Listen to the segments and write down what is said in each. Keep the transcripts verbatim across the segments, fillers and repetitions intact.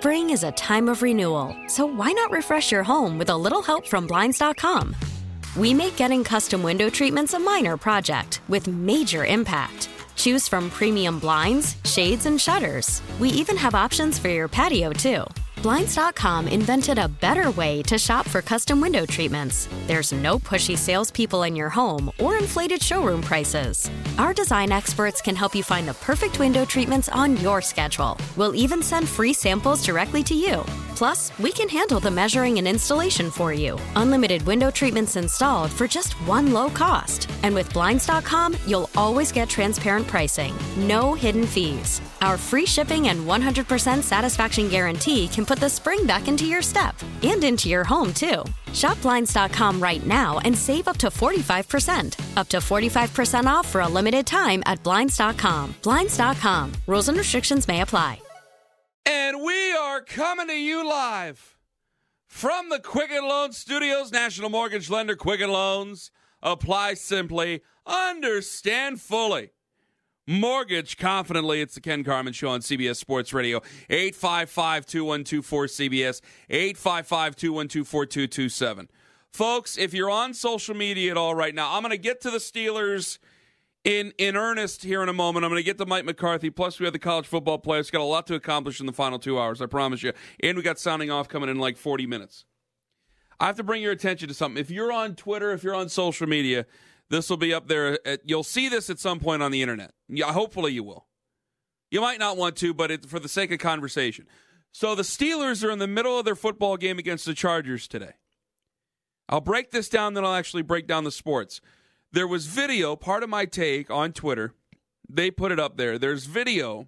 Spring is a time of renewal, so why not refresh your home with a little help from Blinds dot com? We make getting custom window treatments a minor project with major impact. Choose from premium blinds, shades, and shutters. We even have options for your patio, too. Blinds dot com invented a better way to shop for custom window treatments. There's no pushy salespeople in your home or inflated showroom prices. Our design experts can help you find the perfect window treatments on your schedule. We'll even send free samples directly to you. Plus, we can handle the measuring and installation for you. Unlimited window treatments installed for just one low cost. And with Blinds dot com, you'll always get transparent pricing. No hidden fees. Our free shipping and one hundred percent satisfaction guarantee can put the spring back into your step and into your home, too. Shop Blinds dot com right now and save up to forty-five percent. Up to forty-five percent off for a limited time at Blinds dot com. Blinds dot com. Rules and restrictions may apply. And we are coming to you live from the Quicken Loans Studios. National Mortgage Lender, Quicken Loans. Apply simply. Understand fully. Mortgage confidently. It's the Ken Carman Show on C B S Sports Radio. eight five five, two one two, four C B S. eight five five, two one two, four two two seven. Folks, if you're on social media at all right now, I'm going to get to the Steelers in, in earnest here in a moment. I'm going to get to Mike McCarthy. Plus, we have the college football players. Got a lot to accomplish in the final two hours, I promise you. And we got sounding off coming in like forty minutes. I have to bring your attention to something. If you're on Twitter, if you're on social media, this will be up there. At, you'll see this at some point on the internet. Yeah, hopefully you will. You might not want to, but it, for the sake of conversation. So the Steelers are in the middle of their football game against the Chargers today. I'll break this down, then I'll actually break down the sports. There was video, part of my take on Twitter. They put it up there. There's video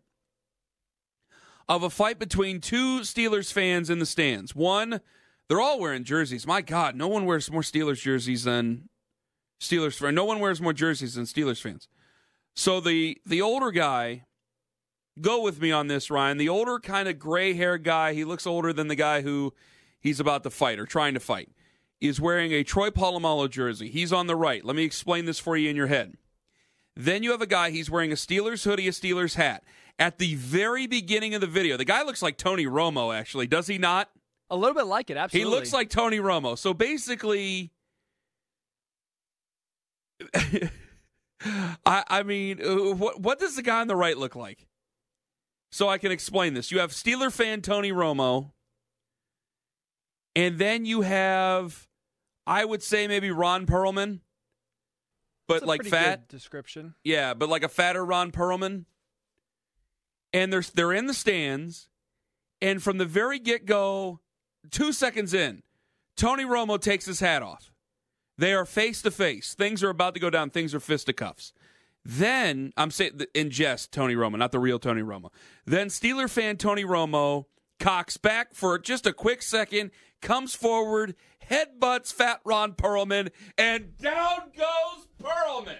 of a fight between two Steelers fans in the stands. One, they're all wearing jerseys. My God, no one wears more Steelers jerseys than Steelers fans. No one wears more jerseys than Steelers fans. So the the older guy, go with me on this, Ryan. The older kind of gray-haired guy, he looks older than the guy who he's about to fight or trying to fight, is wearing a Troy Polamalu jersey. He's on the right. Let me explain this for you in your head. Then you have a guy, he's wearing a Steelers hoodie, a Steelers hat. At the very beginning of the video, the guy looks like Tony Romo, actually. Does he not? A little bit like it, absolutely. He looks like Tony Romo. So basically, I, I mean, uh, what, what does the guy on the right look like? So I can explain this. You have Steeler fan Tony Romo, and then you have, I would say maybe Ron Perlman, but That's a like pretty fat good description. Yeah, but like a fatter Ron Perlman. And they're they're in the stands, and from the very get-go, two seconds in, Tony Romo takes his hat off. They are face-to-face. Things are about to go down. Things are fisticuffs. Then, I'm saying in jest, Tony Romo, not the real Tony Romo. Then Steeler fan Tony Romo cocks back for just a quick second, comes forward, headbutts fat Ron Perlman, and down goes Perlman.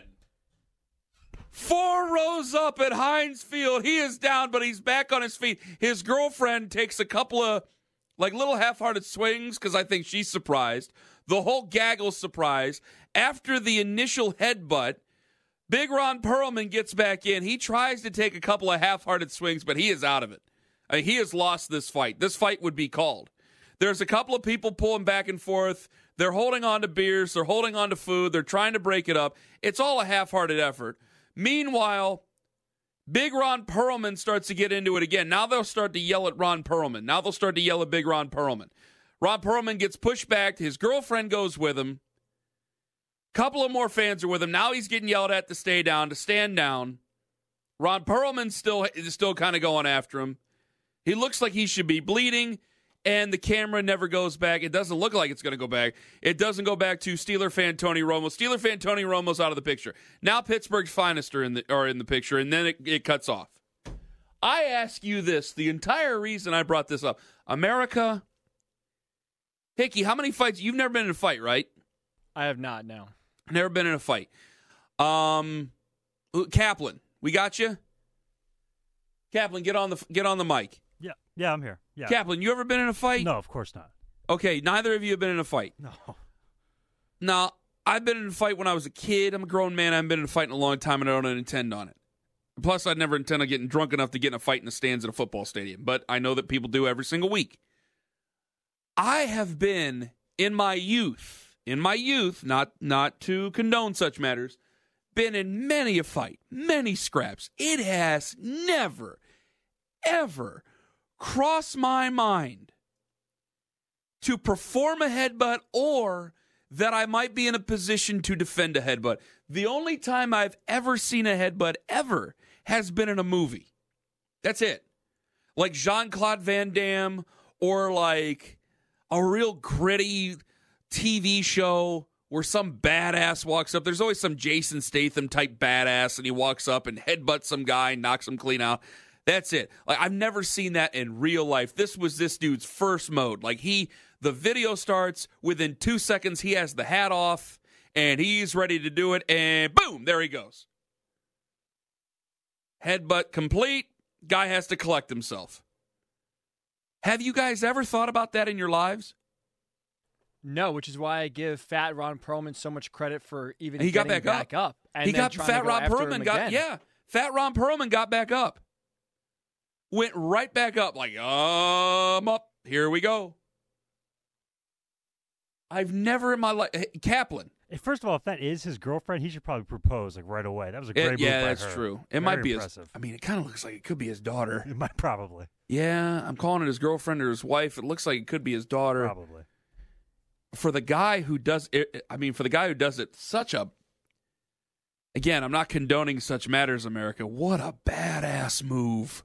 Four rows up at Heinz Field. He is down, but he's back on his feet. His girlfriend takes a couple of like little half-hearted swings because I think she's surprised. The whole gaggle's surprised. After the initial headbutt, Big Ron Perlman gets back in. He tries to take a couple of half-hearted swings, but he is out of it. I mean, he has lost this fight. This fight would be called. There's a couple of people pulling back and forth. They're holding on to beers. They're holding on to food. They're trying to break it up. It's all a half-hearted effort. Meanwhile, Big Ron Perlman starts to get into it again. Now they'll start to yell at Ron Perlman. Now they'll start to yell at Big Ron Perlman. Ron Perlman gets pushed back. His girlfriend goes with him. Couple of more fans are with him. Now he's getting yelled at to stay down, to stand down. Ron Perlman still is still kind of going after him. He looks like he should be bleeding, and the camera never goes back. It doesn't look like it's going to go back. It doesn't go back to Steeler fan Tony Romo. Steeler fan Tony Romo's out of the picture. Now Pittsburgh's finest are in the, are in the picture, and then it, it cuts off. I ask you this, the entire reason I brought this up. America, Hickey, how many fights? You've never been in a fight, right? I have not, no. Never been in a fight. Um, Kaplan, we got you? Kaplan, get on the get on the mic. Yeah, yeah, I'm here. Yeah. Kaplan, you ever been in a fight? No, of course not. Okay, neither of you have been in a fight. No. Now, I've been in a fight when I was a kid. I'm a grown man. I haven't been in a fight in a long time, and I don't intend on it. Plus, I'd never intend on getting drunk enough to get in a fight in the stands at a football stadium, but I know that people do every single week. I have been, in my youth, in my youth, not, not to condone such matters, been in many a fight, many scraps. It has never, ever crossed my mind to perform a headbutt or that I might be in a position to defend a headbutt. The only time I've ever seen a headbutt ever has been in a movie. That's it. Like Jean-Claude Van Damme or like a real gritty T V show where some badass walks up. There's always some Jason Statham type badass and he walks up and headbutts some guy and knocks him clean out. That's it. Like I've never seen that in real life. This was this dude's first mode. Like he, the video starts, within two seconds he has the hat off and he's ready to do it and boom, there he goes. Headbutt complete. Guy has to collect himself. Have you guys ever thought about that in your lives? No, which is why I give Fat Ron Perlman so much credit for even he getting got back, back up. up. And he then got trying Fat to go Ron after Perlman him got again. yeah. Fat Ron Perlman got back up. Went right back up like, um, up. Here we go. I've never in my life Kaplan. First of all, if that is his girlfriend, he should probably propose like right away. That was a great It, move yeah, by that's her. true. It Very might be impressive. his. I mean, it kind of looks like it could be his daughter. It might probably. Yeah, I'm calling it his girlfriend or his wife. It looks like it could be his daughter. Probably. For the guy who does it, I mean, for the guy who does it, such a. Again, I'm not condoning such matters, America. What a badass move.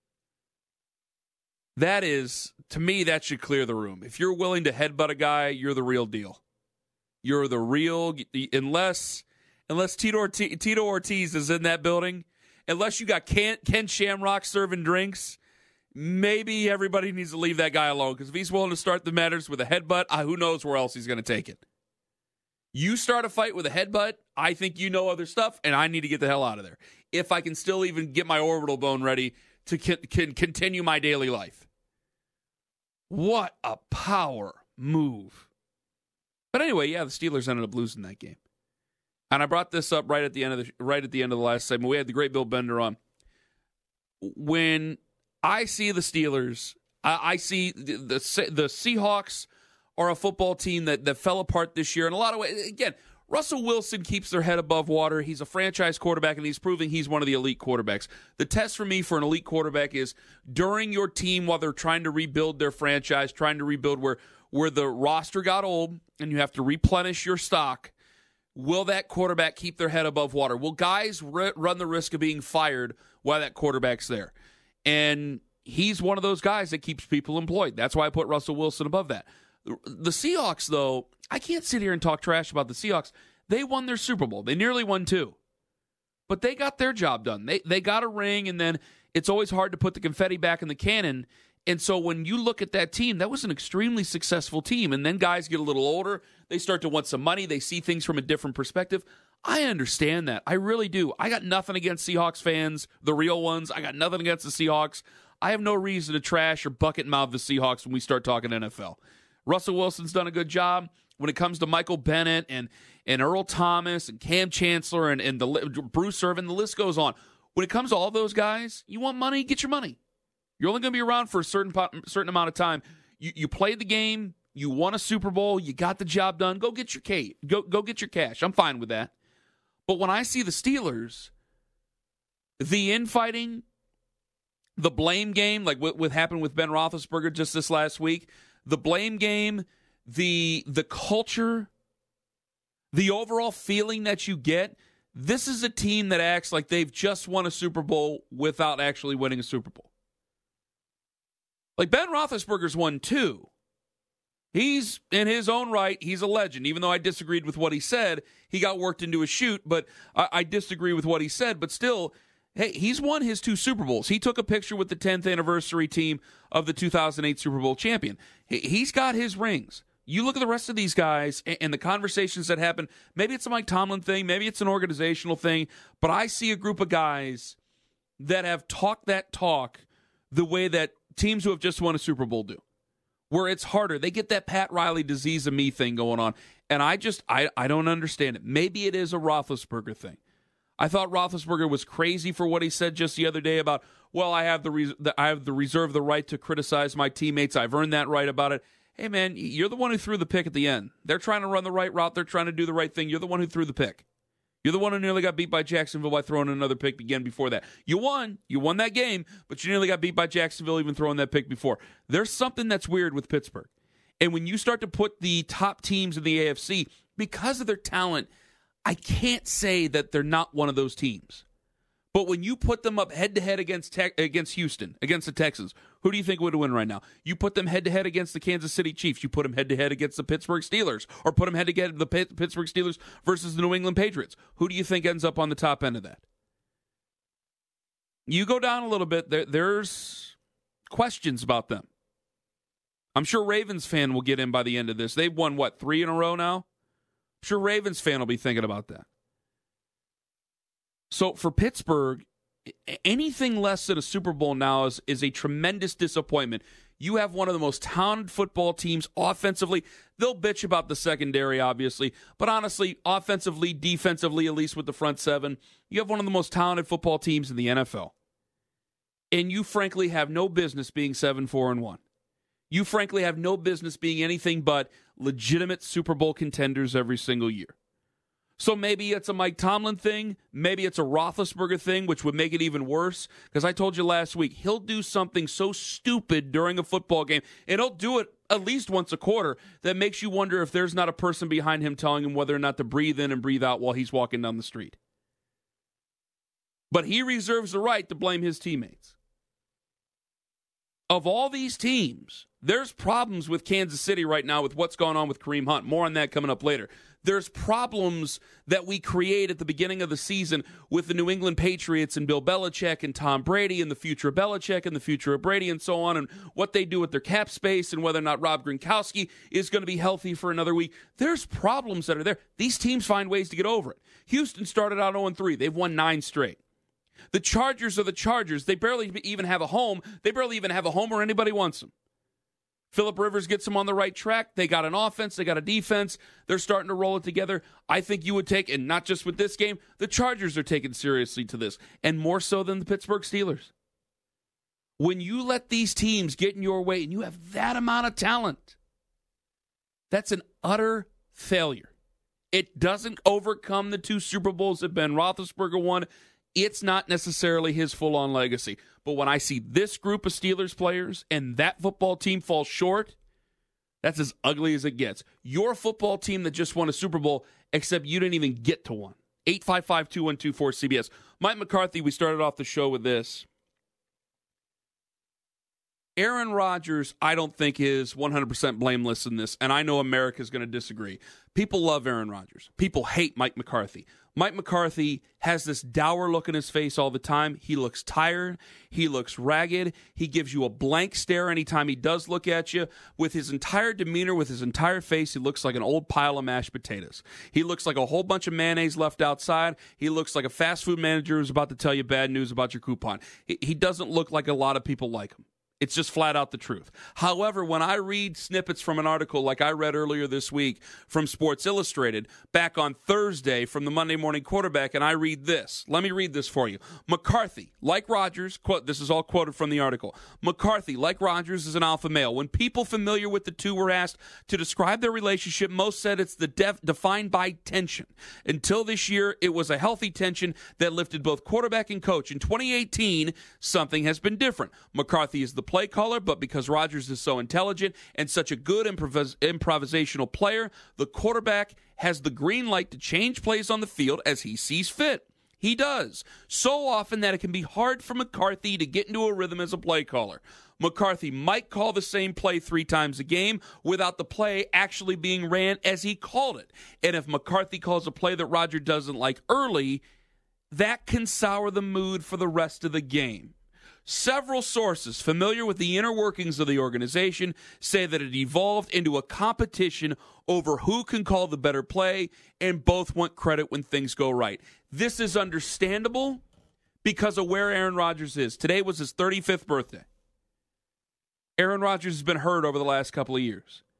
That is, to me, that should clear the room. If you're willing to headbutt a guy, you're the real deal. You're the real, unless unless Tito Ortiz, Tito Ortiz is in that building, unless you got Ken, Ken Shamrock serving drinks, maybe everybody needs to leave that guy alone. Because if he's willing to start the matters with a headbutt, uh, who knows where else he's going to take it. You start a fight with a headbutt, I think you know other stuff, and I need to get the hell out of there. If I can still even get my orbital bone ready to can, can continue my daily life. What a power move. But anyway, yeah, the Steelers ended up losing that game. And I brought this up right at the end of the right at the end of the last segment. We had the great Bill Bender on. When I see the Steelers, I, I see the, the the Seahawks are a football team that, that fell apart this year in a lot of ways. Again, Russell Wilson keeps their head above water. He's a franchise quarterback, and he's proving he's one of the elite quarterbacks. The test for me for an elite quarterback is during your team while they're trying to rebuild their franchise, trying to rebuild where where the roster got old and you have to replenish your stock, will that quarterback keep their head above water? Will guys r- run the risk of being fired while that quarterback's there? And he's one of those guys that keeps people employed. That's why I put Russell Wilson above that. The Seahawks, though, I can't sit here and talk trash about the Seahawks. They won their Super Bowl. They nearly won two. But they got their job done. They they got a ring, and then it's always hard to put the confetti back in the cannon. And so when you look at that team, that was an extremely successful team. And then guys get a little older. They start to want some money. They see things from a different perspective. I understand that. I really do. I got nothing against Seahawks fans, the real ones. I got nothing against the Seahawks. I have no reason to trash or bucket mouth the Seahawks when we start talking N F L. Russell Wilson's done a good job. When it comes to Michael Bennett and, and Earl Thomas and Cam Chancellor and, and the Bruce Irvin, the list goes on. When it comes to all those guys, you want money, get your money. You're only going to be around for a certain certain amount of time. You you played the game, you won a Super Bowl, you got the job done. Go get your K, go go get your cash. I'm fine with that. But when I see the Steelers, the infighting, the blame game, like what, what happened with Ben Roethlisberger just this last week, the blame game, the the culture, the overall feeling that you get, this is a team that acts like they've just won a Super Bowl without actually winning a Super Bowl. Like Ben Roethlisberger's won two. He's, in his own right, he's a legend. Even though I disagreed with what he said, he got worked into a shoot, but I, I disagree with what he said. But still, hey, he's won his two Super Bowls. He took a picture with the tenth anniversary team of the two thousand eight Super Bowl champion. He, he's got his rings. You look at the rest of these guys and, and the conversations that happen. Maybe it's a Mike Tomlin thing. Maybe it's an organizational thing. But I see a group of guys that have talked that talk the way that teams who have just won a Super Bowl do, where it's harder. They get that Pat Riley disease of me thing going on, and I just, I, I don't understand it. Maybe it is a Roethlisberger thing. I thought Roethlisberger was crazy for what he said just the other day about, well, I have the, res- the I have the reserve the right to criticize my teammates. I've earned that right about it. Hey, man, you're the one who threw the pick at the end. They're trying to run the right route. They're trying to do the right thing. You're the one who threw the pick. You're the one who nearly got beat by Jacksonville by throwing another pick again before that. You won. You won that game, but you nearly got beat by Jacksonville even throwing that pick before. There's something that's weird with Pittsburgh. And when you start to put the top teams in the A F C, because of their talent, I can't say that they're not one of those teams. But when you put them up head-to-head against te- against Houston, against the Texans, who do you think would win right now? You put them head-to-head against the Kansas City Chiefs. You put them head-to-head against the Pittsburgh Steelers. Or put them head-to-head the P- Pittsburgh Steelers versus the New England Patriots. Who do you think ends up on the top end of that? You go down a little bit, there, there's questions about them. I'm sure Ravens fan will get in by the end of this. They've won, what, three in a row now? I'm sure Ravens fan will be thinking about that. So for Pittsburgh, anything less than a Super Bowl now is, is a tremendous disappointment. You have one of the most talented football teams offensively. They'll bitch about the secondary, obviously. But honestly, offensively, defensively, at least with the front seven, you have one of the most talented football teams in the N F L. And you frankly have no business being seven four and one. You frankly have no business being anything but legitimate Super Bowl contenders every single year. So maybe it's a Mike Tomlin thing. Maybe it's a Roethlisberger thing, which would make it even worse. Because I told you last week, he'll do something so stupid during a football game, and he'll do it at least once a quarter, that makes you wonder if there's not a person behind him telling him whether or not to breathe in and breathe out while he's walking down the street. But he reserves the right to blame his teammates. Of all these teams, there's problems with Kansas City right now with what's going on with Kareem Hunt. More on that coming up later. There's problems that we create at the beginning of the season with the New England Patriots and Bill Belichick and Tom Brady and the future of Belichick and the future of Brady and so on, and what they do with their cap space and whether or not Rob Gronkowski is going to be healthy for another week. There's problems that are there. These teams find ways to get over it. Houston started out oh and three. They've won nine straight. The Chargers are the Chargers. They barely even have a home. They barely even have a home where anybody wants them. Phillip Rivers gets them on the right track. They got an offense. They got a defense. They're starting to roll it together. I think you would take, and not just with this game, the Chargers are taken seriously to this, and more so than the Pittsburgh Steelers. When you let these teams get in your way and you have that amount of talent, that's an utter failure. It doesn't overcome the two Super Bowls that Ben Roethlisberger won. It's not necessarily his full-on legacy. But when I see this group of Steelers players and that football team fall short, that's as ugly as it gets. Your football team that just won a Super Bowl, except you didn't even get to one. eight five five, two one two, four C B S. Mike McCarthy, we started off the show with this. Aaron Rodgers, I don't think, is one hundred percent blameless in this, and I know America's going to disagree. People love Aaron Rodgers. People hate Mike McCarthy. Mike McCarthy has this dour look in his face all the time. He looks tired. He looks ragged. He gives you a blank stare anytime he does look at you. With his entire demeanor, with his entire face, he looks like an old pile of mashed potatoes. He looks like a whole bunch of mayonnaise left outside. He looks like a fast food manager who's about to tell you bad news about your coupon. He doesn't look like a lot of people like him. It's just flat out the truth. However, when I read snippets from an article like I read earlier this week from Sports Illustrated, back on Thursday from the Monday Morning Quarterback, and I read this. Let me read this for you. McCarthy, like Rodgers, quote, this is all quoted from the article. McCarthy, like Rodgers, is an alpha male. When people familiar with the two were asked to describe their relationship, most said it's the def- defined by tension. Until this year, it was a healthy tension that lifted both quarterback and coach. In twenty eighteen, something has been different. McCarthy is the play caller, but because Rodgers is so intelligent and such a good improvis- improvisational player, the quarterback has the green light to change plays on the field as he sees fit. He does, so often that it can be hard for McCarthy to get into a rhythm as a play caller. McCarthy might call the same play three times a game without the play actually being ran as he called it. And if McCarthy calls a play that Rodgers doesn't like early, that can sour the mood for the rest of the game. Several sources familiar with the inner workings of the organization say that it evolved into a competition over who can call the better play, and both want credit when things go right. This is understandable because of where Aaron Rodgers is. Today was his thirty-fifth birthday. Aaron Rodgers has been hurt over the last couple of years.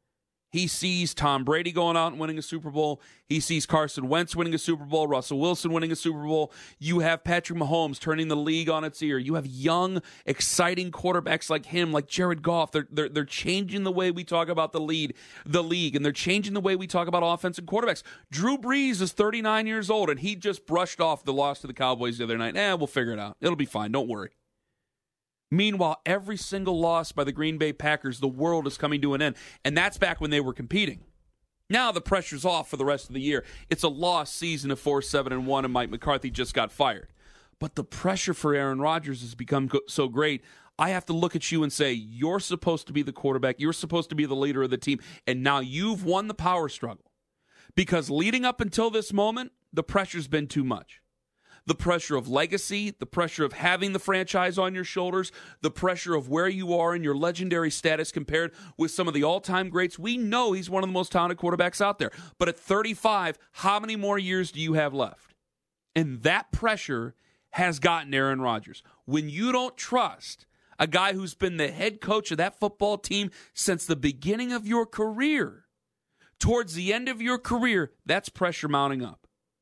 He sees Tom Brady going out and winning a Super Bowl. He sees Carson Wentz winning a Super Bowl, Russell Wilson winning a Super Bowl. You have Patrick Mahomes turning the league on its ear. You have young, exciting quarterbacks like him, like Jared Goff. They're, they're, they're changing the way we talk about the lead, the league, and they're changing the way we talk about offense and quarterbacks. Drew Brees is thirty-nine years old, and he just brushed off the loss to the Cowboys the other night. Eh, we'll figure it out. It'll be fine. Don't worry. Meanwhile, every single loss by the Green Bay Packers, the world is coming to an end. And that's back when they were competing. Now the pressure's off for the rest of the year. It's a lost season of four seven and one, and Mike McCarthy just got fired. But the pressure for Aaron Rodgers has become so great, I have to look at you and say, you're supposed to be the quarterback. You're supposed to be the leader of the team. And now you've won the power struggle. Because leading up until this moment, the pressure's been too much. The pressure of legacy, the pressure of having the franchise on your shoulders, the pressure of where you are in your legendary status compared with some of the all-time greats. We know he's one of the most talented quarterbacks out there. But at thirty-five, how many more years do you have left? And that pressure has gotten Aaron Rodgers. When you don't trust a guy who's been the head coach of that football team since the beginning of your career, towards the end of your career, that's pressure mounting up.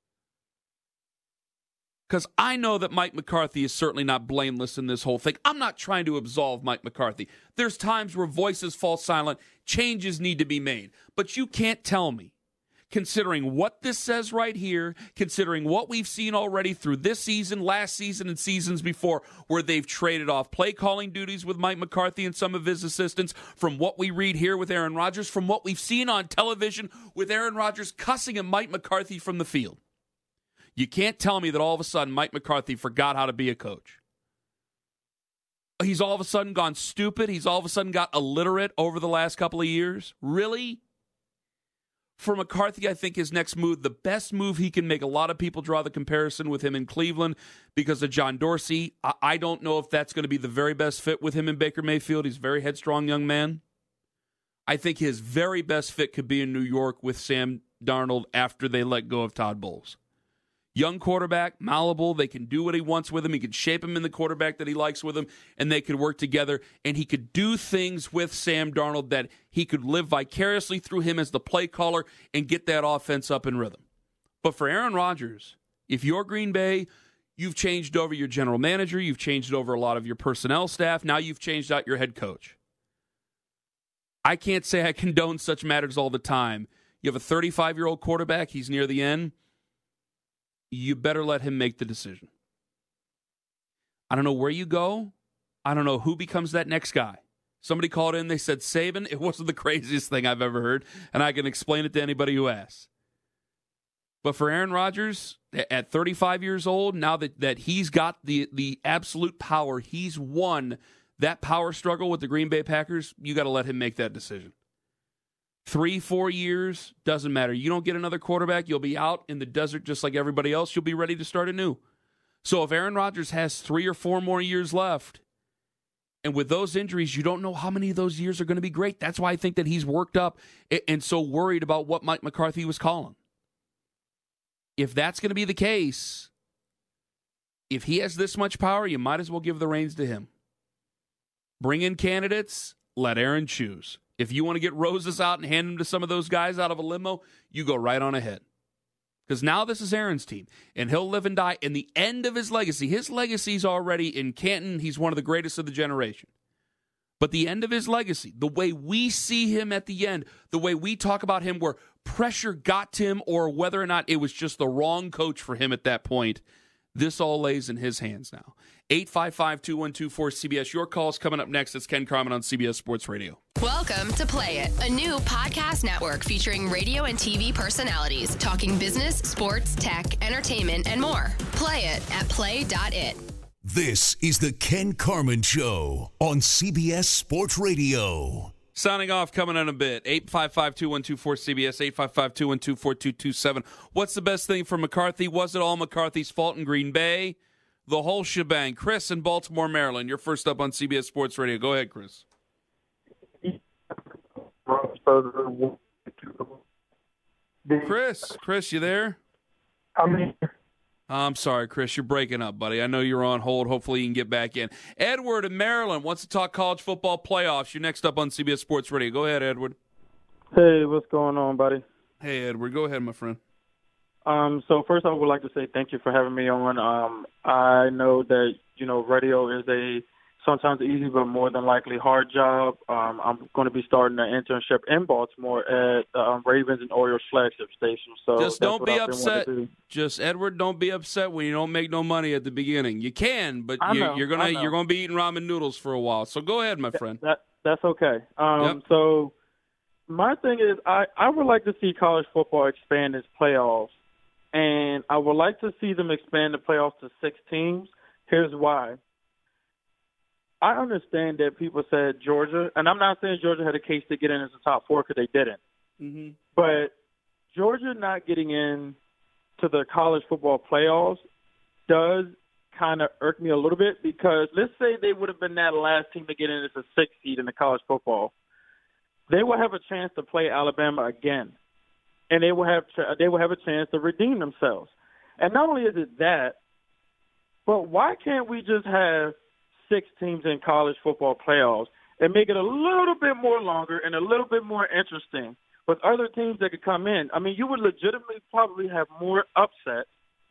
Because I know that Mike McCarthy is certainly not blameless in this whole thing. I'm not trying to absolve Mike McCarthy. There's times where voices fall silent, changes need to be made. But you can't tell me, considering what this says right here, considering what we've seen already through this season, last season, and seasons before, where they've traded off play calling duties with Mike McCarthy and some of his assistants, from what we read here with Aaron Rodgers, from what we've seen on television with Aaron Rodgers cussing at Mike McCarthy from the field. You can't tell me that all of a sudden Mike McCarthy forgot how to be a coach. He's all of a sudden gone stupid. He's all of a sudden got illiterate over the last couple of years. Really? For McCarthy, I think his next move, the best move he can make, a lot of people draw the comparison with him in Cleveland because of John Dorsey. I, I don't know if that's going to be the very best fit with him in Baker Mayfield. He's a very headstrong young man. I think his very best fit could be in New York with Sam Darnold after they let go of Todd Bowles. Young quarterback, malleable. They can do what he wants with him. He can shape him in the quarterback that he likes with him, and they could work together. And he could do things with Sam Darnold that he could live vicariously through him as the play caller and get that offense up in rhythm. But for Aaron Rodgers, if you're Green Bay, you've changed over your general manager. You've changed over a lot of your personnel staff. Now you've changed out your head coach. I can't say I condone such matters all the time. You have a thirty-five-year-old quarterback. He's near the end. You better let him make the decision. I don't know where you go. I don't know who becomes that next guy. Somebody called in, they said Saban. It wasn't the craziest thing I've ever heard, and I can explain it to anybody who asks. But for Aaron Rodgers, at thirty-five years old, now that, that he's got the, the absolute power, he's won that power struggle with the Green Bay Packers, you got to let him make that decision. Three, four years, doesn't matter. You don't get another quarterback, you'll be out in the desert just like everybody else. You'll be ready to start anew. So if Aaron Rodgers has three or four more years left, and with those injuries, you don't know how many of those years are going to be great. That's why I think that he's worked up and so worried about what Mike McCarthy was calling. If that's going to be the case, if he has this much power, you might as well give the reins to him. Bring in candidates, let Aaron choose. If you want to get roses out and hand them to some of those guys out of a limo, you go right on ahead. Because now this is Aaron's team, and he'll live and die in the end of his legacy. His legacy's already in Canton. He's one of the greatest of the generation. But the end of his legacy, the way we see him at the end, the way we talk about him where pressure got to him or whether or not it was just the wrong coach for him at that point, this all lays in his hands now. eight five five, two one two, four C B S. Your call's coming up next. It's Ken Carman on C B S Sports Radio. Welcome to Play It, a new podcast network featuring radio and T V personalities talking business, sports, tech, entertainment, and more. Play it at play dot it. This is the Ken Carman Show on C B S Sports Radio. Signing off, coming in a bit. eight five five, two one two, four C B S, eight five five, two one two, four two two seven. What's the best thing for McCarthy? Was it all McCarthy's fault in Green Bay? The whole shebang. Chris in Baltimore, Maryland. You're first up on C B S Sports Radio. Go ahead, Chris. Chris, Chris, you there? I'm here. I'm sorry, Chris. You're breaking up, buddy. I know you're on hold. Hopefully you can get back in. Edward in Maryland wants to talk college football playoffs. You're next up on C B S Sports Radio. Go ahead, Edward. Hey, what's going on, buddy? Hey, Edward. Go ahead, my friend. Um, so first I would like to say thank you for having me on. Um, I know that, you know, radio is a sometimes easy but more than likely hard job. Um, I'm going to be starting an internship in Baltimore at the um, Ravens and Orioles flagship station. So Just that's don't what be I've been wanting upset. to do. Just Edward, don't be upset when you don't make no money at the beginning. You can, but I you, know, you're gonna I know. you're gonna be eating ramen noodles for a while. So go ahead, my That, friend. that that's okay. Um, Yep. So my thing is, I, I would like to see college football expand its playoffs, and I would like to see them expand the playoffs to six teams. Here's why. I understand that people said Georgia, and I'm not saying Georgia had a case to get in as a top four because they didn't. Mm-hmm. But Georgia not getting in to the college football playoffs does kind of irk me a little bit because let's say they would have been that last team to get in as a sixth seed in the college football. They will have a chance to play Alabama again, and they will have they will have a chance to redeem themselves. And not only is it that, but why can't we just have six teams in college football playoffs and make it a little bit more longer and a little bit more interesting with other teams that could come in? I mean, you would legitimately probably have more upset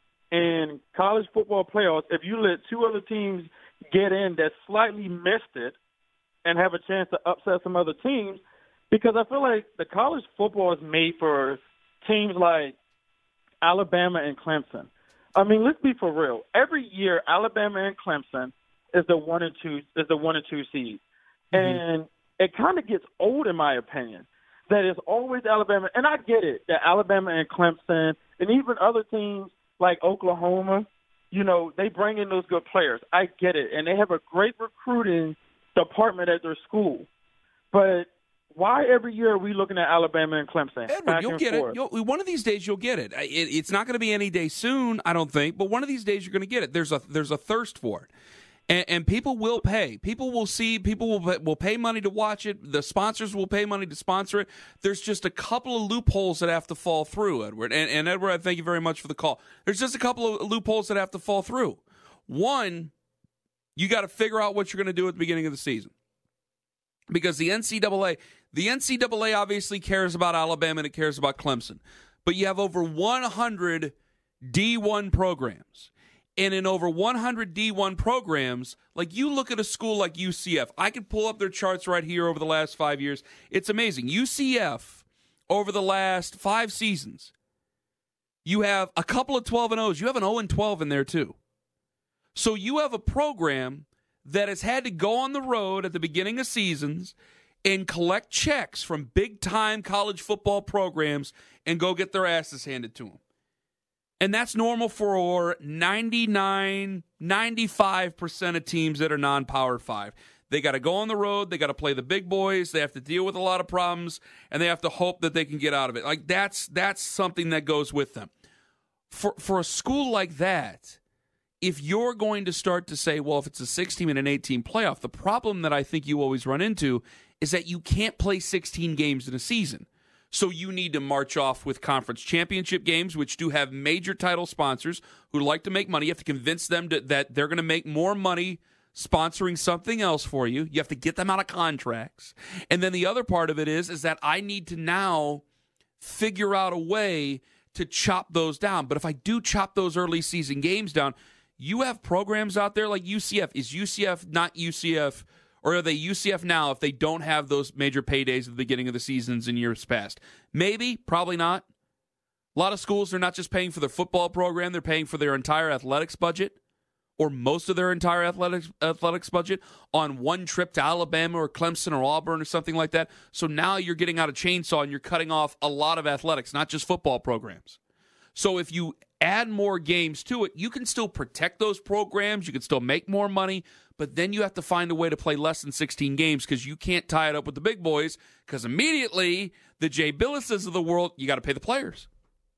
in college football playoffs if you let two other teams get in that slightly missed it and have a chance to upset some other teams, because I feel like the college football is made for teams like Alabama and Clemson. I mean, let's be for real. Every year, Alabama and Clemson is the one and two is the one and two seed, mm-hmm. and it kind of gets old, in my opinion, that it's always Alabama. And I get it that Alabama and Clemson and even other teams like Oklahoma, you know, they bring in those good players. I get it, and they have a great recruiting department at their school. But why every year are we looking at Alabama and Clemson? Edward, you'll get forth? it. You'll, one of these days you'll get it. it. It's not going to be any day soon, I don't think, but one of these days you're going to get it. There's a there's a thirst for it. And, and people will pay. People will see. People will will pay money to watch it. The sponsors will pay money to sponsor it. There's just a couple of loopholes that have to fall through, Edward. And, and Edward, I thank you very much for the call. There's just a couple of loopholes that have to fall through. One, you got to figure out what you're going to do at the beginning of the season, because the N C double A, the N C double A obviously cares about Alabama and it cares about Clemson, but you have over one hundred D one programs. And in over one hundred D one programs, like you look at a school like U C F, I could pull up their charts right here over the last five years. It's amazing. U C F, over the last five seasons, you have a couple of twelve and ohs. You have an oh and twelve in there too. So you have a program that has had to go on the road at the beginning of seasons and collect checks from big-time college football programs and go get their asses handed to them. And that's normal for ninety-nine, ninety-five percent of teams that are non-Power five. They got to go on the road. They got to play the big boys. They have to deal with a lot of problems, and they have to hope that they can get out of it. Like that's that's something that goes with them. For for a school like that, if you're going to start to say, well, if it's a six-team and an eight-team playoff, the problem that I think you always run into is that you can't play sixteen games in a season. So you need to march off with conference championship games, which do have major title sponsors who like to make money. You have to convince them to, that they're going to make more money sponsoring something else for you. You have to get them out of contracts. And then the other part of it is, is that I need to now figure out a way to chop those down. But if I do chop those early season games down, you have programs out there like U C F. Is U C F not U C F? Or are they U C F now if they don't have those major paydays at the beginning of the seasons in years past? Maybe, probably not. A lot of schools are not just paying for their football program, they're paying for their entire athletics budget, or most of their entire athletics athletics budget, on one trip to Alabama or Clemson or Auburn or something like that. So now you're getting out a chainsaw and you're cutting off a lot of athletics, not just football programs. So if you add more games to it, you can still protect those programs, you can still make more money, but then you have to find a way to play less than sixteen games because you can't tie it up with the big boys, because immediately the Jay Billises of the world, you got to pay the players.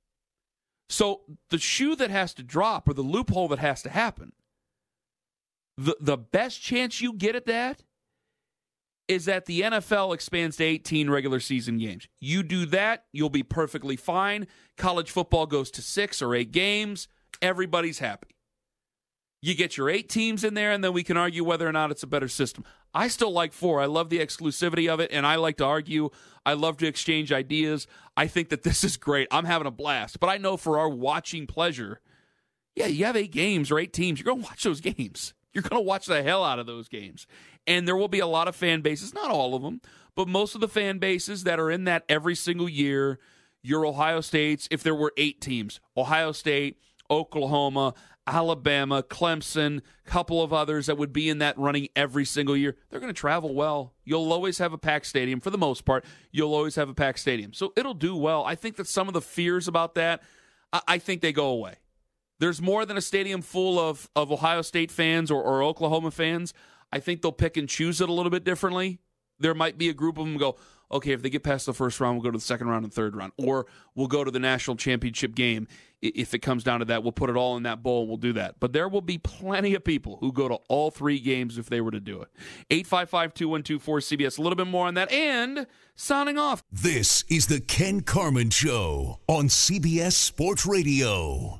So the shoe that has to drop, or the loophole that has to happen, the, the best chance you get at that is that the N F L expands to eighteen regular season games. You do that, you'll be perfectly fine. College football goes to six or eight games. Everybody's happy. You get your eight teams in there, and then we can argue whether or not it's a better system. I still like four. I love the exclusivity of it, and I like to argue. I love to exchange ideas. I think that this is great. I'm having a blast. But I know for our watching pleasure, yeah, you have eight games or eight teams. You're going to watch those games. You're going to watch the hell out of those games. And there will be a lot of fan bases, not all of them, but most of the fan bases that are in that every single year. Your Ohio States, if there were eight teams, Ohio State, Oklahoma, Alabama, Clemson, a couple of others that would be in that running every single year, they're going to travel well. You'll always have a packed stadium. For the most part, you'll always have a packed stadium. So it'll do well. I think that some of the fears about that, I think they go away. There's more than a stadium full of, of Ohio State fans or, or Oklahoma fans. I think they'll pick and choose it a little bit differently. There might be a group of them who go, okay, if they get past the first round, we'll go to the second round and third round. Or we'll go to the national championship game. If it comes down to that, we'll put it all in that bowl and we'll do that. But there will be plenty of people who go to all three games if they were to do it. eight five five, two one two, four C B S. A little bit more on that. And signing off. This is the Ken Carman Show on C B S Sports Radio.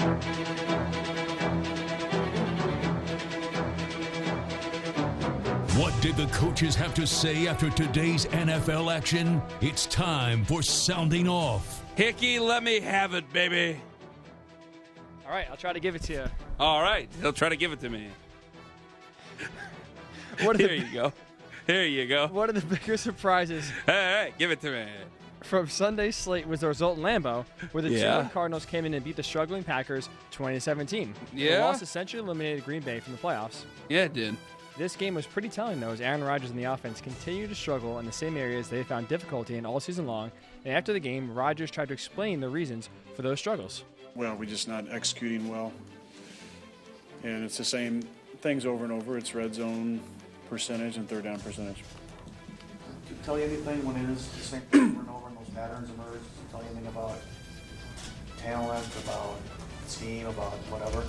What did the coaches have to say after today's N F L action? It's time for Sounding Off. Hickey, let me have it, baby. All right, I'll try to give it to you. All right, he'll try to give it to me. What are Here the, you go. Here you go. One of the bigger surprises Hey, hey, give it to me. from Sunday's slate was the result in Lambeau, where the Yeah. two one Cardinals came in and beat the struggling Packers twenty to seventeen. Yeah. The loss essentially eliminated Green Bay from the playoffs. Yeah, it did. This game was pretty telling, though, as Aaron Rodgers and the offense continued to struggle in the same areas they found difficulty in all season long. And after the game, Rodgers tried to explain the reasons for those struggles. Well, we're just not executing well. And it's the same things over and over. It's red zone percentage and third down percentage. Did it tell you anything when it is the same thing over and over and those patterns emerge? Does it tell you anything about talent, about scheme, about whatever?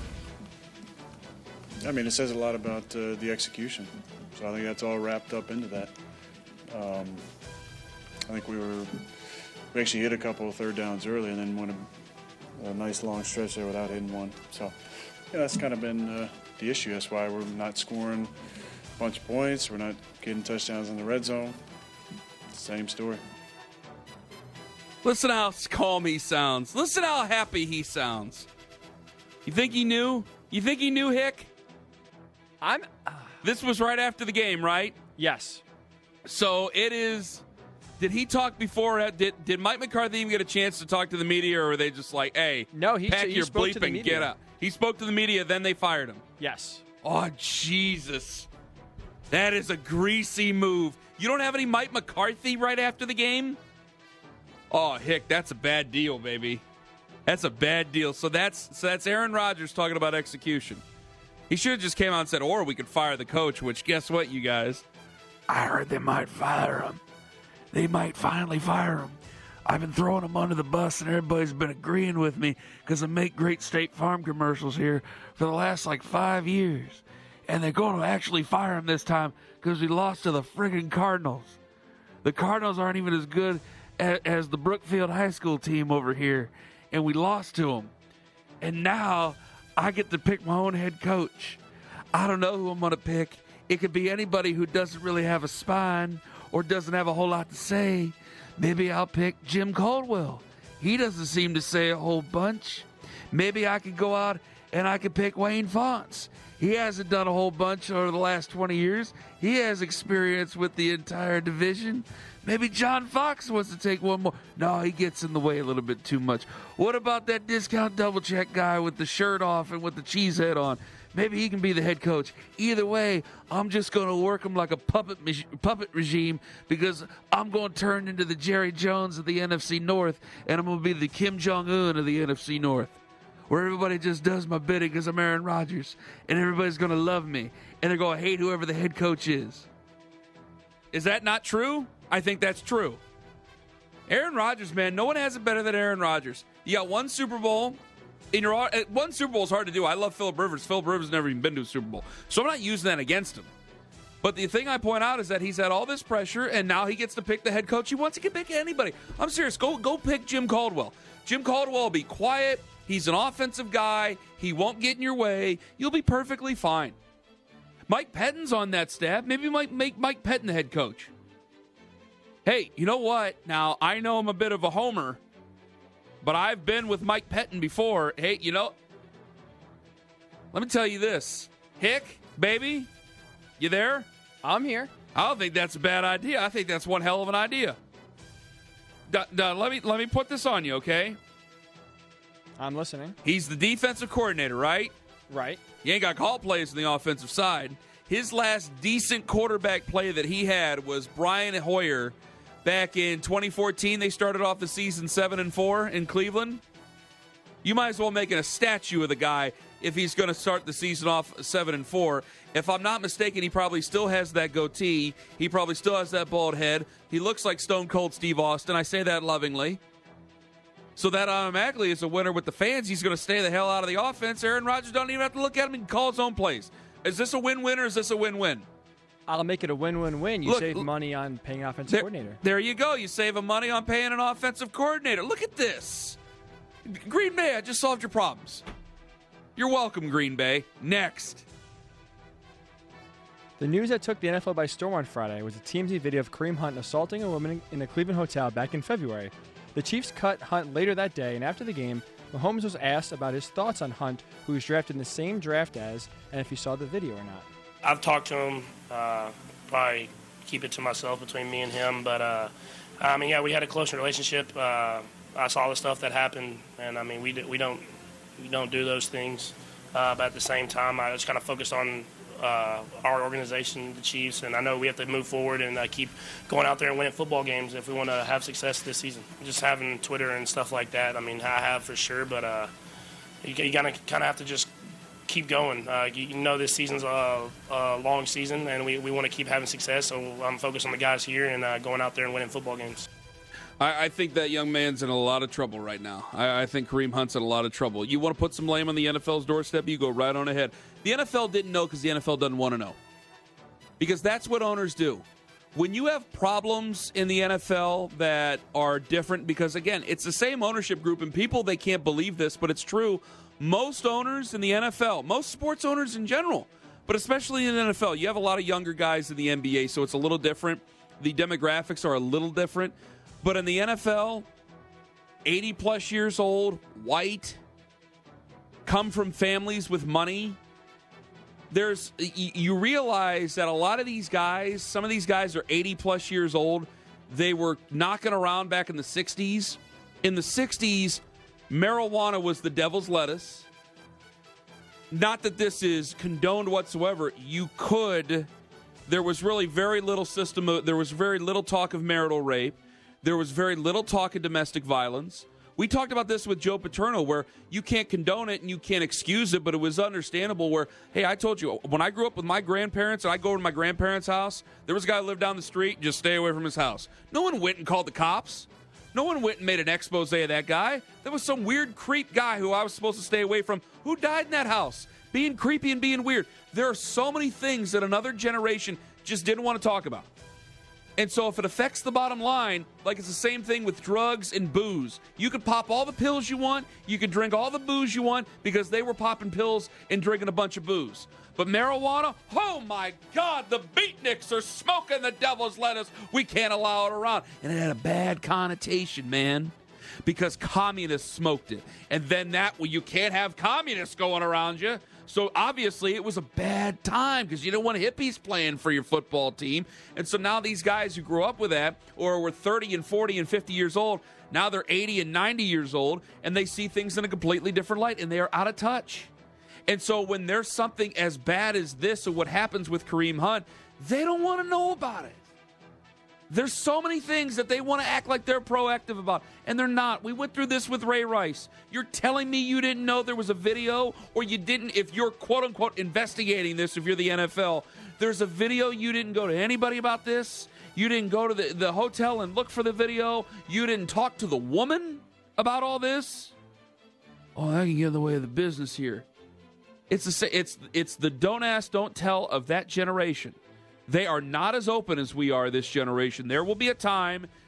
I mean, it says a lot about uh, the execution. So I think that's all wrapped up into that. Um, I think we were we actually hit a couple of third downs early and then went a, a nice long stretch there without hitting one. So yeah, that's kind of been uh, the issue. That's why we're not scoring a bunch of points. We're not getting touchdowns in the red zone. Same story. Listen how calm he sounds. Listen how happy he sounds. You think he knew? You think he knew, Hick? I'm. Uh, This was right after the game, right? yes. So it is. Did he talk before? Did Did Mike McCarthy even get a chance to talk to the media, or were they just like, "Hey, No, he- pack he your spoke bleep to the and media. get out"? He spoke to the media, then they fired him. Yes. Oh Jesus, that is a greasy move. You don't have any Mike McCarthy right after the game? Oh, Hick, that's a bad deal, baby. That's a bad deal. So that's so that's Aaron Rodgers talking about execution. He should have just came out and said, or we could fire the coach, which guess what, you guys? I heard they might fire him. They might finally fire him. I've been throwing him under the bus, and everybody's been agreeing with me because I make great State Farm commercials here for the last, like, five years. And they're going to actually fire him this time because we lost to the friggin' Cardinals. The Cardinals aren't even as good as, as the Brookfield High School team over here, and we lost to them. And now I get to pick my own head coach. I don't know who I'm going to pick. It could be anybody who doesn't really have a spine or doesn't have a whole lot to say. Maybe I'll pick Jim Caldwell. He doesn't seem to say a whole bunch. Maybe I could go out and I could pick Wayne Fonts. He hasn't done a whole bunch over the last twenty years. He has experience with the entire division. Maybe John Fox wants to take one more. No, he gets in the way a little bit too much. What about that discount double check guy with the shirt off and with the cheese head on? Maybe he can be the head coach. Either way, I'm just going to work him like a puppet puppet regime because I'm going to turn into the Jerry Jones of the N F C North, and I'm going to be the Kim Jong-un of the N F C North, where everybody just does my bidding because I'm Aaron Rodgers, and everybody's going to love me, and they're going to hate whoever the head coach is. Is that not true? I think that's true. Aaron Rodgers, man, no one has it better than Aaron Rodgers. You got one Super Bowl. In your one Super Bowl is hard to do. I love Phillip Rivers. Phillip Rivers never even been to a Super Bowl, so I'm not using that against him. But the thing I point out is that he's had all this pressure, and now he gets to pick the head coach he wants. He can pick anybody. I'm serious. Go go pick Jim Caldwell. Jim Caldwell will be quiet. He's an offensive guy. He won't get in your way. You'll be perfectly fine. Mike Pettine's on that staff. Maybe might make Mike Pettin the head coach. Hey, you know what? Now, I know I'm a bit of a homer, but I've been with Mike Pettin before. Hey, you know, let me tell you this. Hick, baby, you there? I'm here. I don't think that's a bad idea. I think that's one hell of an idea. D- d- let me let me put this on you, okay? I'm listening. He's the defensive coordinator, right? Right. You ain't got call plays on the offensive side. His last decent quarterback play that he had was Brian Hoyer back in twenty fourteen. They started off the season seven and four in Cleveland. You might as well make a statue of the guy if he's going to start the season off seven and four. If I'm not mistaken, he probably still has that goatee. He probably still has that bald head. He looks like Stone Cold Steve Austin. I say that lovingly. So that automatically is a winner with the fans. He's going to stay the hell out of the offense. Aaron Rodgers don't even have to look at him. He can call his own plays. Is this a win-win or is this a win-win? I'll make it a win-win-win. You Look, save look, money on paying an offensive there, coordinator. There you go. You save money on paying an offensive coordinator. Look at this. Green Bay, I just solved your problems. You're welcome, Green Bay. Next. The news that took the N F L by storm on Friday was a T M Z video of Kareem Hunt assaulting a woman in a Cleveland hotel back in February. The Chiefs cut Hunt later that day, and after the game, Mahomes was asked about his thoughts on Hunt, who was drafted in the same draft as, and if he saw the video or not. I've talked to him, uh, probably keep it to myself between me and him, but uh, I mean, yeah, we had a close relationship. Uh, I saw the stuff that happened, and I mean, we we don't we don't do those things. Uh, but at the same time, I just kind of focused on uh, our organization, the Chiefs, and I know we have to move forward and uh, keep going out there and winning football games if we want to have success this season. Just having Twitter and stuff like that, I mean, I have for sure, but uh, you, you gotta kind of have to just keep going. Uh, you, you know this season's a, a long season, and we, we want to keep having success, so I'm focused on the guys here and uh, going out there and winning football games. I, I think that young man's in a lot of trouble right now. I, I think Kareem Hunt's in a lot of trouble. You want to put some blame on the N F L's doorstep, you go right on ahead. The N F L didn't know because the N F L doesn't want to know. Because that's what owners do. When you have problems in the N F L that are different, because, again, it's the same ownership group, and people, they can't believe this, but it's true. Most owners in the N F L, most sports owners in general, but especially in the N F L, you have a lot of younger guys in the N B A, so it's a little different. The demographics are a little different. But in the N F L, eighty-plus years old, white, come from families with money, there's you realize that a lot of these guys, some of these guys are eighty-plus years old. They were knocking around back in the sixties. In the sixties, marijuana was the devil's lettuce. Not that this is condoned whatsoever. You could. There was really very little system. Of, there was very little talk of marital rape. There was very little talk of domestic violence. We talked about this with Joe Paterno, where you can't condone it and you can't excuse it, but it was understandable where, hey, I told you, when I grew up with my grandparents and I go over to my grandparents' house, there was a guy who lived down the street, just stay away from his house. No one went and called the cops. No one went and made an expose of that guy. There was some weird creep guy who I was supposed to stay away from who died in that house, being creepy and being weird. There are so many things that another generation just didn't want to talk about. And so if it affects the bottom line, like it's the same thing with drugs and booze. You could pop all the pills you want. You could drink all the booze you want because they were popping pills and drinking a bunch of booze. But marijuana, oh my God, the beatniks are smoking the devil's lettuce. We can't allow it around. And it had a bad connotation, man, because communists smoked it. And then that, well, you can't have communists going around you. So obviously it was a bad time because you don't want hippies playing for your football team. And so now these guys who grew up with that or were thirty and forty and fifty years old, now they're eighty and ninety years old, and they see things in a completely different light, and they are out of touch. And so when there's something as bad as this or what happens with Kareem Hunt, they don't want to know about it. There's so many things that they want to act like they're proactive about, and they're not. We went through this with Ray Rice. You're telling me you didn't know there was a video, or you didn't, if you're quote-unquote investigating this, if you're the N F L, there's a video, you didn't go to anybody about this? You didn't go to the, the hotel and look for the video? You didn't talk to the woman about all this? Oh, that can get in the way of the business here. It's the, it's, it's the don't ask, don't tell of that generation. They are not as open as we are this generation. There will be a time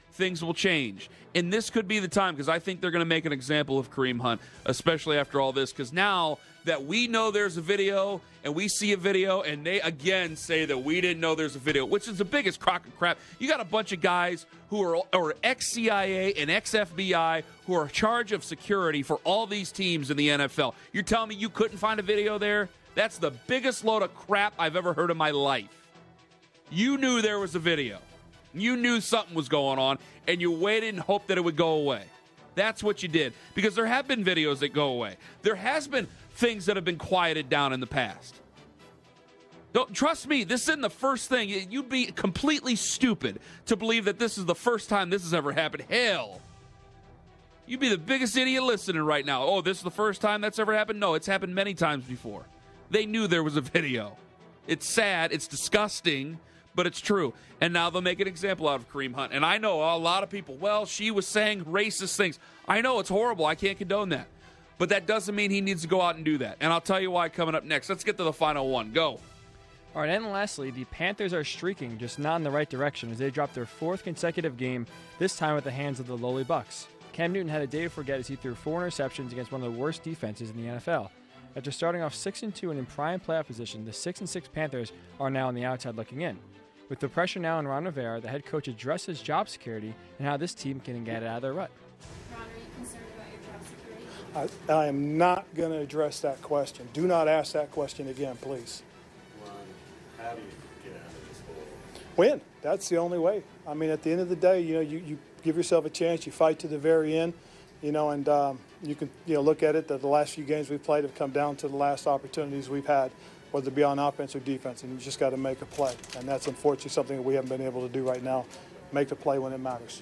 things will change. And this could be the time, because I think they're going to make an example of Kareem Hunt, especially after all this, because now that we know there's a video and we see a video and they again say that we didn't know there's a video, which is the biggest crock of crap. You got a bunch of guys who are, are ex-C I A and ex-F B I who are in charge of security for all these teams in the N F L. You're telling me you couldn't find a video there? That's the biggest load of crap I've ever heard in my life. You knew there was a video. You knew something was going on, and you waited and hoped that it would go away. That's what you did, because there have been videos that go away. There has been things that have been quieted down in the past. Don't, trust me, this isn't the first thing. You'd be completely stupid to believe that this is the first time this has ever happened. Hell, you'd be the biggest idiot listening right now. Oh, this is the first time that's ever happened? No, it's happened many times before. They knew there was a video. It's sad, it's disgusting, but it's true. And now they'll make an example out of Kareem Hunt. And I know a lot of people, well, she was saying racist things. I know it's horrible. I can't condone that. But that doesn't mean he needs to go out and do that. And I'll tell you why coming up next. Let's get to the final one. Go. All right, and lastly, the Panthers are streaking, just not in the right direction, as they dropped their fourth consecutive game, this time at the hands of the lowly Bucks. Cam Newton had a day to forget as he threw four interceptions against one of the worst defenses in the N F L. After starting off six and two and in prime playoff position, the six and six Panthers are now on the outside looking in. With the pressure now on Ron Rivera, the head coach addresses job security and how this team can get it out of their rut. Ron, are you concerned about your job security? I, I am not going to address that question. Do not ask that question again, please. Ron, how do you get out of this hole? Win. That's the only way. I mean, at the end of the day, you know, you, you give yourself a chance. You fight to the very end, you know, and um, you can, you know, look at it that the last few games we've played have come down to the last opportunities we've had, whether it be on offense or defense, and you just got to make a play. And that's unfortunately something that we haven't been able to do right now, make the play when it matters.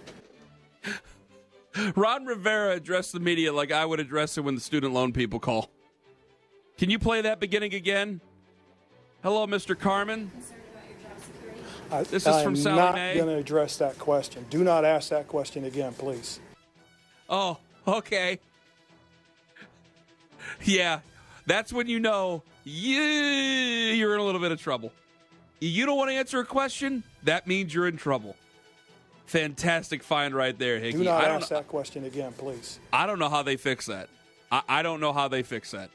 Ron Rivera addressed the media like I would address it when the student loan people call. Can you play that beginning again? Hello, Mister Carmen. I, this is I from Sally not Mae. going to address that question. Do not ask that question again, please. Oh, okay. Yeah, that's when you know you, you're in a little bit of trouble. You don't want to answer a question? That means you're in trouble. Fantastic find right there, Hickey. Do not I don't ask know, that question again, please. I don't know how they fix that. I, I don't know how they fix that.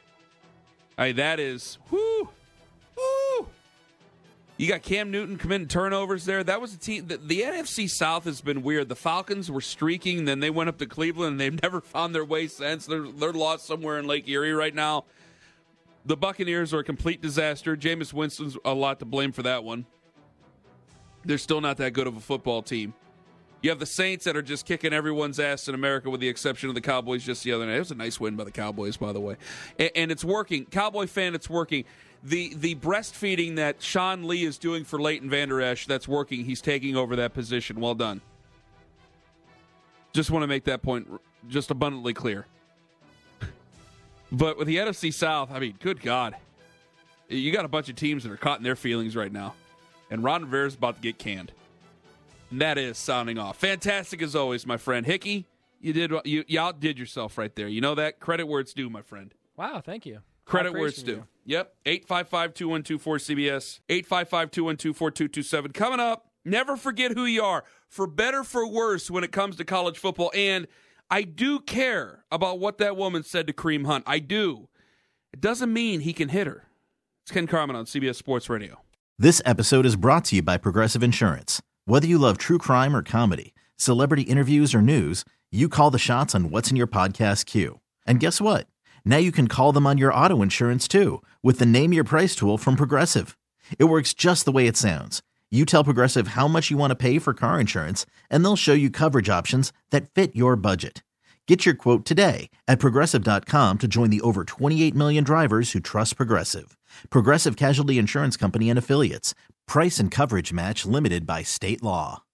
I mean, that is, whoo, whoo. You got Cam Newton committing turnovers there. That was a team. The, the N F C South has been weird. The Falcons were streaking, then they went up to Cleveland, and they've never found their way since. They're, they're lost somewhere in Lake Erie right now. The Buccaneers are a complete disaster. Jameis Winston's a lot to blame for that one. They're still not that good of a football team. You have the Saints that are just kicking everyone's ass in America with the exception of the Cowboys just the other night. It was a nice win by the Cowboys, by the way. And, and it's working. Cowboy fan, it's working. The the breastfeeding that Sean Lee is doing for Leighton Vander Esch, that's working. He's taking over that position. Well done. Just want to make that point just abundantly clear. But with the N F C South, I mean, good God. You got a bunch of teams that are caught in their feelings right now. And Ron Rivera's about to get canned. And that is sounding off. Fantastic as always, my friend. Hickey, you did you, you outdid yourself right there. You know that? Credit where it's due, my friend. Wow, thank you. Credit where it's due. You. Yep. eight five five, two one two, four C B S. eight five five, two one two, four two two seven. Coming up, never forget who you are. For better, for worse, when it comes to college football. And I do care about what that woman said to Kareem Hunt. I do. It doesn't mean he can hit her. It's Ken Carman on C B S Sports Radio. This episode is brought to you by Progressive Insurance. Whether you love true crime or comedy, celebrity interviews or news, you call the shots on what's in your podcast queue. And guess what? Now you can call them on your auto insurance too with the Name Your Price tool from Progressive. It works just the way it sounds. You tell Progressive how much you want to pay for car insurance, and they'll show you coverage options that fit your budget. Get your quote today at Progressive dot com to join the over twenty-eight million drivers who trust Progressive. Progressive Casualty Insurance Company and Affiliates. Price and coverage match limited by state law.